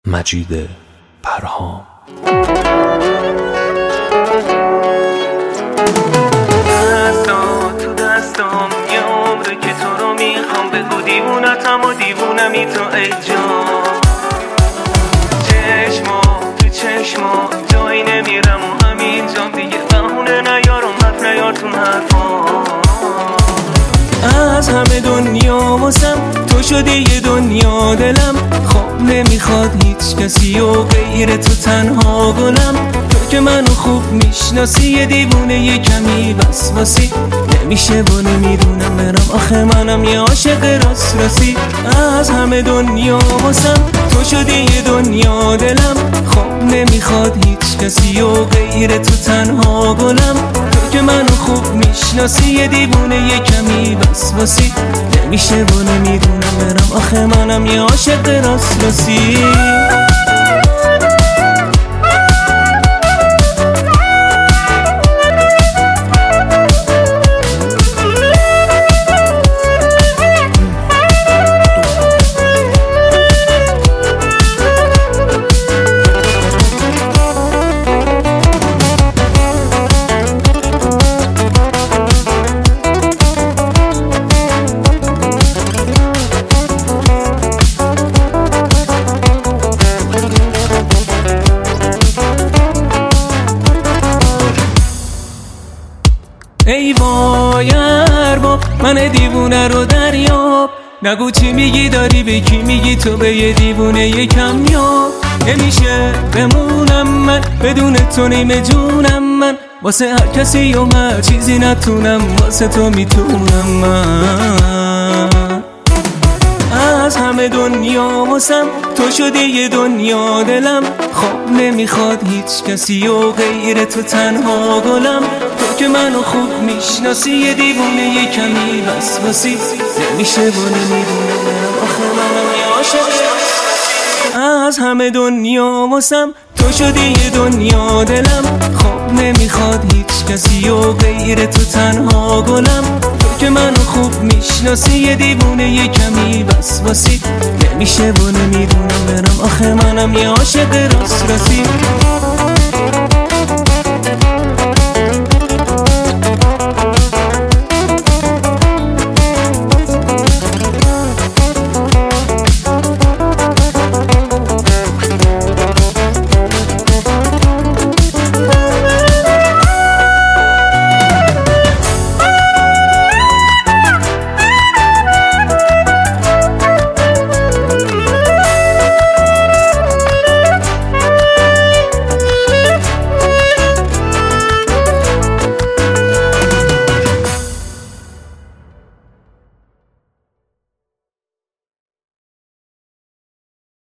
مجید پرهام. تو دستام یه عمره که تو رو میخوام، بگو دیوونتم و دیوونمی تو ای جان. چشما تو چشما جایی نمیرم و همینجام دیگه بهونه نیارم، حرف نیار تو حرفام. از همه دنیا واسم تو شدی یه دنیا دلم، خب نمیخواد هیچ کسی و غیر تو تنها گلم. تو که منو خوب میشناسی یه دیوونه یه کمی وسواسی، نمیشه و نمیدونم برم آخه منم یه عاشق راست راسی. از همه دنیا واسم تو شدی یه دنیا دلم، خب نمیخواد هیچ کسی و غیر تو تنها گلم. تو که منو خوب میشناسی یه دیوونه یه کمی وسواسی، نمیشه و نمیدونم برم آخه منم یه عاشق راست راسی. ای وای ارباب من دیوونه رو دریاب، نگو چی میگی داری به کی میگی، تو به یه دیوونه یه کمیاب. نمیشه بمونم من بدون تو نیمه جونم من، واسه هر کسی و هر چیزی نتونم، واسه تو میتونم من. از همه دنیا واسم تو شدی یه دنیا دلم، خب نمیخواد هیچ کسی و غیر تو تنها گلم. تو که منو خوب میشناسی یه دیوونه یه کمی وسواسی، نمیشه و نمیدونم برم آخه منم یه عاشق. از همه دنیا واسم تو شدی یه دنیا دلم، خب نمیخواد هیچ کسی و غیر تو تنها گلم. تو که منو خوب میشناسی یه دیوونه یه کمی وسواسی، نمیشه و نمیدونم برم آخه منم یه عاشق راست راسی.